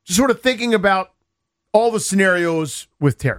just sort of thinking about all the scenarios with Terry.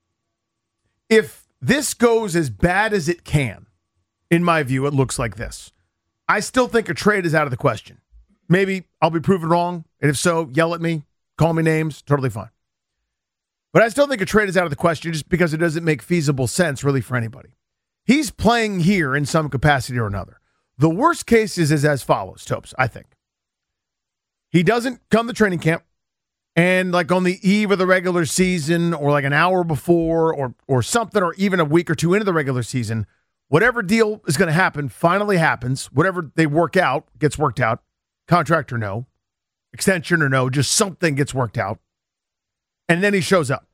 If this goes as bad as it can, in my view, it looks like this. I still think a trade is out of the question. Maybe I'll be proven wrong, and if so, yell at me, call me names, totally fine. But I still think a trade is out of the question just because it doesn't make feasible sense really for anybody. He's playing here in some capacity or another. The worst case is as follows, Topes, I think. He doesn't come to training camp, and like on the eve of the regular season or like an hour before or something, or even a week or two into the regular season, whatever deal is going to happen finally happens. Whatever they work out gets worked out, contract or no, extension or no, just something gets worked out. And then he shows up.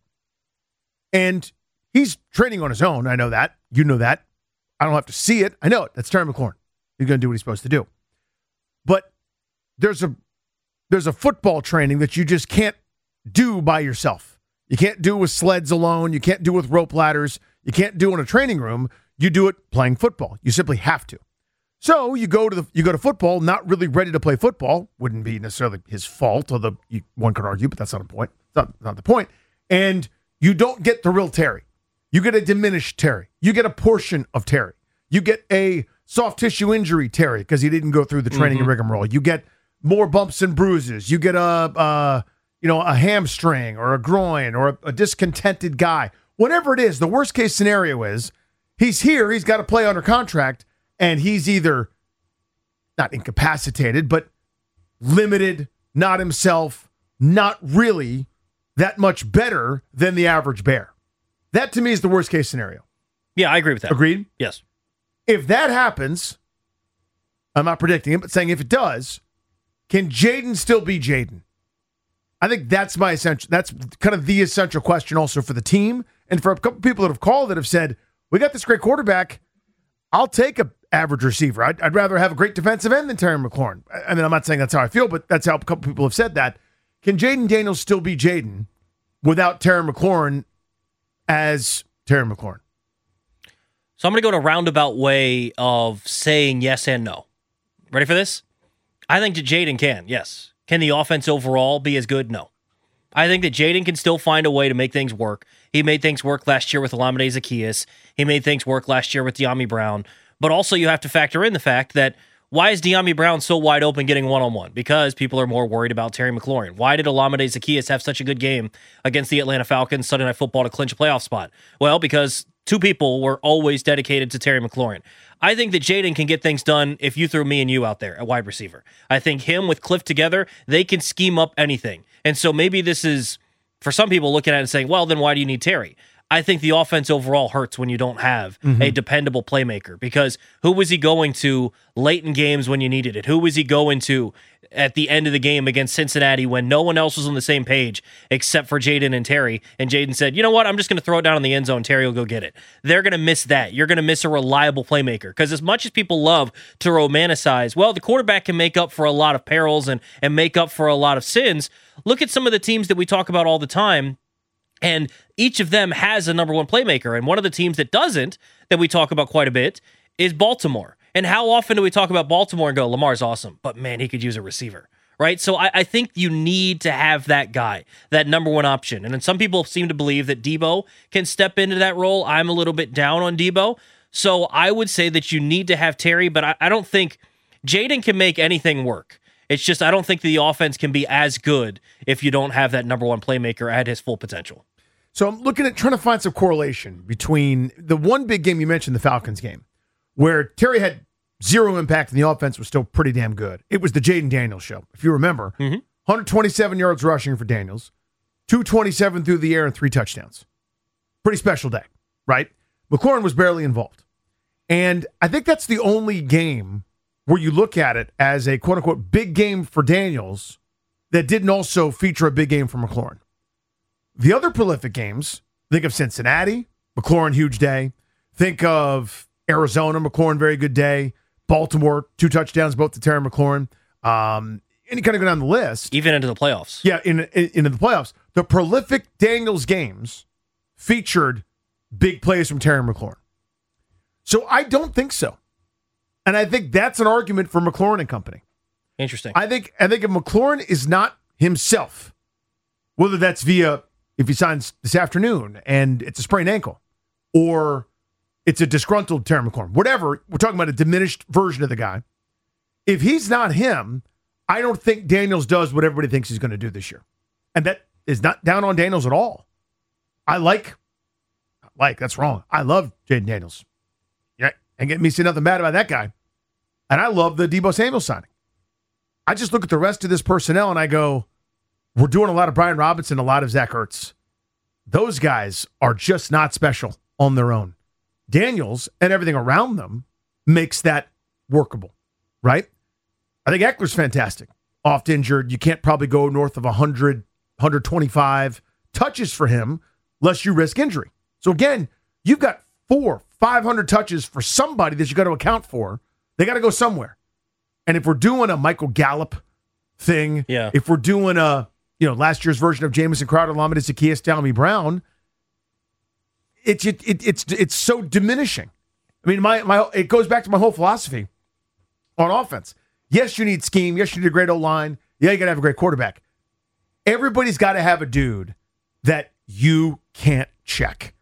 And he's training on his own. I know that. You know that. I don't have to see it. I know it. That's Terry McLaurin. He's going to do what he's supposed to do. But there's a football training that you just can't do by yourself. You can't do with sleds alone. You can't do with rope ladders. You can't do in a training room. You do it playing football. You simply have to. So you go to football, not really ready to play football. Wouldn't be necessarily his fault, although one could argue, but that's not the point. It's not the point. And you don't get the real Terry. You get a diminished Terry. You get a portion of Terry. You get a soft tissue injury Terry because he didn't go through the training rigmarole. You get more bumps and bruises. You get a hamstring or a groin or a discontented guy. Whatever it is, the worst case scenario is he's here, he's got to play under contract, and he's either not incapacitated, but limited, not himself, not really that much better than the average Bear. That, to me, is the worst case scenario. Yeah, I agree with that. Agreed? Yes. If that happens, I'm not predicting it, but saying if it does, can Jaden still be Jaden? I think that's that's kind of the essential question also for the team and for a couple people that have called that have said, we got this great quarterback. I'll take an average receiver. I'd rather have a great defensive end than Terry McLaurin. I mean, I'm not saying that's how I feel, but that's how a couple people have said that. Can Jaden Daniels still be Jaden without Terry McLaurin as Terry McLaurin? So I'm going to go in a roundabout way of saying yes and no. Ready for this? I think that Jaden can, yes. Can the offense overall be as good? No. I think that Jaden can still find a way to make things work. He made things work last year with Olamide Zaccheaus. He made things work last year with Dyami Brown. But also you have to factor in the fact that why is Dyami Brown so wide open getting one-on-one? Because people are more worried about Terry McLaurin. Why did Olamide Zaccheaus have such a good game against the Atlanta Falcons Sunday Night Football to clinch a playoff spot? Well, because two people were always dedicated to Terry McLaurin. I think that Jaden can get things done if you threw me and you out there at wide receiver. I think him with Cliff together, they can scheme up anything. And so maybe this is, for some people, looking at it and saying, well, then why do you need Terry? I think the offense overall hurts when you don't have a dependable playmaker, because who was he going to late in games when you needed it? Who was he going to at the end of the game against Cincinnati when no one else was on the same page except for Jaden and Terry? And Jaden said, you know what? I'm just going to throw it down in the end zone. Terry will go get it. They're going to miss that. You're going to miss a reliable playmaker, because as much as people love to romanticize, well, the quarterback can make up for a lot of perils and make up for a lot of sins. Look at some of the teams that we talk about all the time. And each of them has a number one playmaker. And one of the teams that doesn't, that we talk about quite a bit, is Baltimore. And how often do we talk about Baltimore and go, Lamar's awesome, but man, he could use a receiver, right? So I think you need to have that guy, that number one option. And then some people seem to believe that Debo can step into that role. I'm a little bit down on Debo. So I would say that you need to have Terry, but I don't think Jaden can make anything work. It's just I don't think the offense can be as good if you don't have that number one playmaker at his full potential. So I'm looking at trying to find some correlation between the one big game you mentioned, the Falcons game, where Terry had zero impact and the offense was still pretty damn good. It was the Jaden Daniels show, if you remember. 127 yards rushing for Daniels, 227 through the air and 3 touchdowns. Pretty special day, right? McLaurin was barely involved. And I think that's the only game where you look at it as a quote-unquote big game for Daniels that didn't also feature a big game for McLaurin. The other prolific games, think of Cincinnati, McLaurin, huge day. Think of Arizona, McLaurin, very good day. Baltimore, 2 touchdowns, both to Terry McLaurin. And you kind of go down the list. Even into the playoffs. Yeah, into the playoffs. The prolific Daniels games featured big plays from Terry McLaurin. So I don't think so. And I think that's an argument for McLaurin and company. Interesting. I think if McLaurin is not himself, Whether that's via if he signs this afternoon and it's a sprained ankle, or it's a disgruntled Terry McLaurin, whatever. We're talking about a diminished version of the guy. If he's not him, I don't think Daniels does what everybody thinks he's going to do this year. And that is not down on Daniels at all. That's wrong. I love Jaden Daniels. Yeah, and get me say nothing bad about that guy. And I love the Deebo Samuel signing. I just look at the rest of this personnel and I go, we're doing a lot of Brian Robinson, a lot of Zach Ertz. Those guys are just not special on their own. Daniels and everything around them makes that workable, right? I think Eckler's fantastic. Oft injured. You can't probably go north of 100, 125 touches for him lest you risk injury. So again, you've got 400-500 touches for somebody that you got to account for. They got to go somewhere. And if we're doing a Michael Gallup thing, if we're doing a last year's version of Jamison Crowder, Lamadou Zaccheaus, Dalmy Brown, it's so diminishing. I mean, it goes back to my whole philosophy on offense. Yes, you need scheme. Yes, you need a great O-line. Yeah, you got to have a great quarterback. Everybody's got to have a dude that you can't check.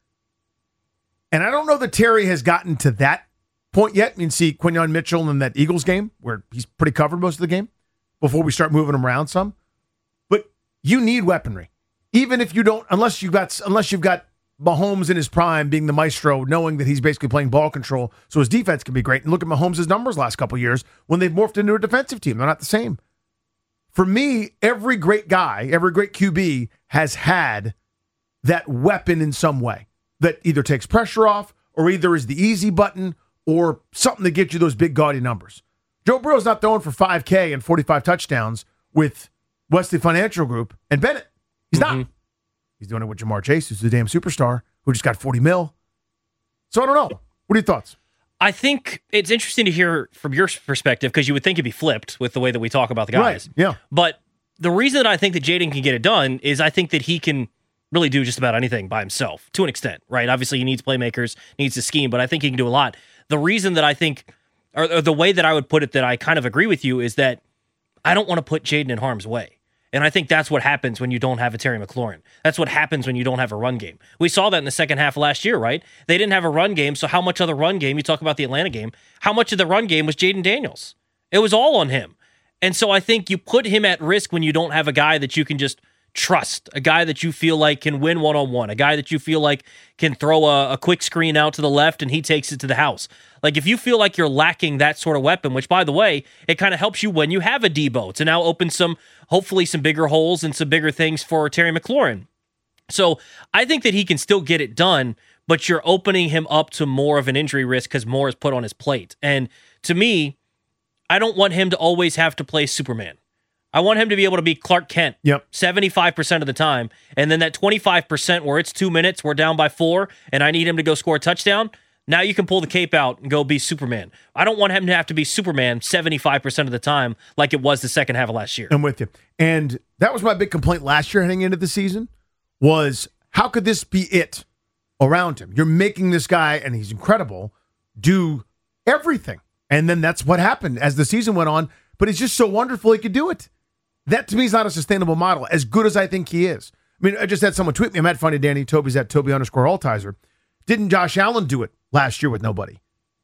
And I don't know that Terry has gotten to that point yet. You can see Quinyon Mitchell in that Eagles game where he's pretty covered most of the game before we start moving him around some. But you need weaponry. Even if you don't, unless you've got Mahomes in his prime being the maestro, knowing that he's basically playing ball control so his defense can be great. And look at Mahomes' numbers last couple of years when they've morphed into a defensive team. They're not the same. For me, every great guy, every great QB has had that weapon in some way that either takes pressure off or either is the easy button or something to get you those big gaudy numbers. Joe Burrow's not throwing for 5K and 45 touchdowns with Wesley Financial Group and Bennett. He's not. He's doing it with Jamar Chase, who's the damn superstar, who just got 40 mil. So I don't know. What are your thoughts? I think it's interesting to hear from your perspective because you would think it'd be flipped with the way that we talk about the guys. Right, yeah. But the reason that I think that Jaden can get it done is I think that he can really do just about anything by himself to an extent, right? Obviously, he needs playmakers, needs to scheme, but I think he can do a lot. The reason that I think, or the way that I would put it that I kind of agree with you is that I don't want to put Jaden in harm's way. And I think that's what happens when you don't have a Terry McLaurin. That's what happens when you don't have a run game. We saw that in the second half of last year, right? They didn't have a run game, so how much of the run game, you talk about the Atlanta game, how much of the run game was Jaden Daniels? It was all on him. And so I think you put him at risk when you don't have a guy that you can just trust, a guy that you feel like can win one-on-one, a guy that you feel like can throw a quick screen out to the left and he takes it to the house. Like if you feel like you're lacking that sort of weapon, which by the way, it kind of helps you when you have a Deebo to now open hopefully some bigger holes and some bigger things for Terry McLaurin. So I think that he can still get it done, but you're opening him up to more of an injury risk because more is put on his plate. And to me, I don't want him to always have to play Superman. I want him to be able to be Clark Kent 75% of the time. And then that 25% where it's 2 minutes, we're down by 4, and I need him to go score a touchdown. Now you can pull the cape out and go be Superman. I don't want him to have to be Superman 75% of the time like it was the second half of last year. I'm with you. And that was my big complaint last year heading into the season was how could this be it around him? You're making this guy, and he's incredible, do everything. And then that's what happened as the season went on. But he's just so wonderful he could do it. That, to me, is not a sustainable model, as good as I think he is. I mean, I just had someone tweet me. I'm at Funny Danny. Toby's at Toby_Altizer. Didn't Josh Allen do it last year with nobody?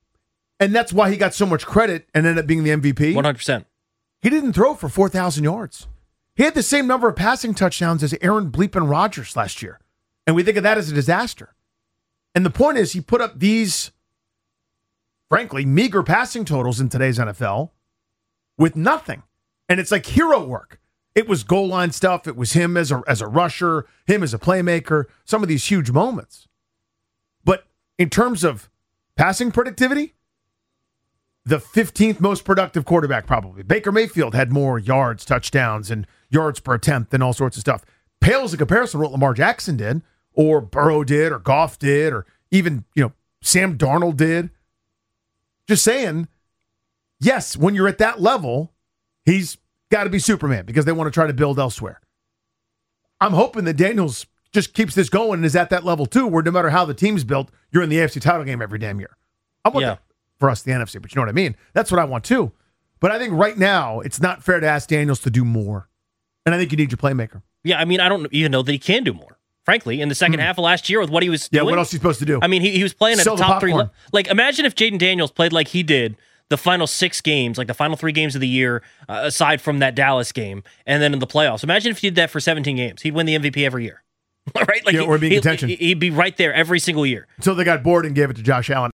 And that's why he got so much credit and ended up being the MVP. 100%. He didn't throw for 4,000 yards. He had the same number of passing touchdowns as Aaron Bleepin Rodgers last year. And we think of that as a disaster. And the point is, he put up these, frankly, meager passing totals in today's NFL with nothing. And it's like hero work. It was goal line stuff. It was him as a rusher, him as a playmaker, some of these huge moments. But in terms of passing productivity, the 15th most productive quarterback probably. Baker Mayfield had more yards, touchdowns, and yards per attempt and all sorts of stuff. Pales in comparison to what Lamar Jackson did, or Burrow did, or Goff did, or even, Sam Darnold did. Just saying, yes, when you're at that level, he's got to be Superman because they want to try to build elsewhere. I'm hoping that Daniels just keeps this going and is at that level too, where no matter how the team's built, you're in the AFC title game every damn year. I want that for us, the NFC, but you know what I mean? That's what I want too. But I think right now, it's not fair to ask Daniels to do more. And I think you need your playmaker. Yeah, I mean, I don't even know that he can do more. Frankly, in the second half of last year with what he was doing. Yeah, what else is he supposed to do? I mean, he was playing at Sell the the top three. popcorn. Like, imagine if Jaden Daniels played like he did the final 6 games, like the final 3 games of the year, aside from that Dallas game, and then in the playoffs. Imagine if he did that for 17 games. He'd win the MVP every year. Right? Like or be in contention. He'd be right there every single year. Until they got bored and gave it to Josh Allen.